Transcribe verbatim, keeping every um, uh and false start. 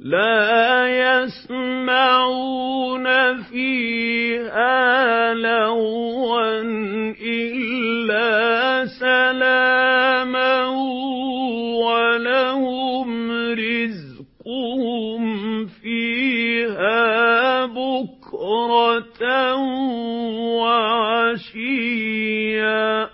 لَّا يَسْمَعُونَ فِيهَا لَغْوًا إِلَّا سَلَامًا وَلَهُمْ رِزْقُهُمْ فِيهَا بُكْرَةً وَعَشِيًّا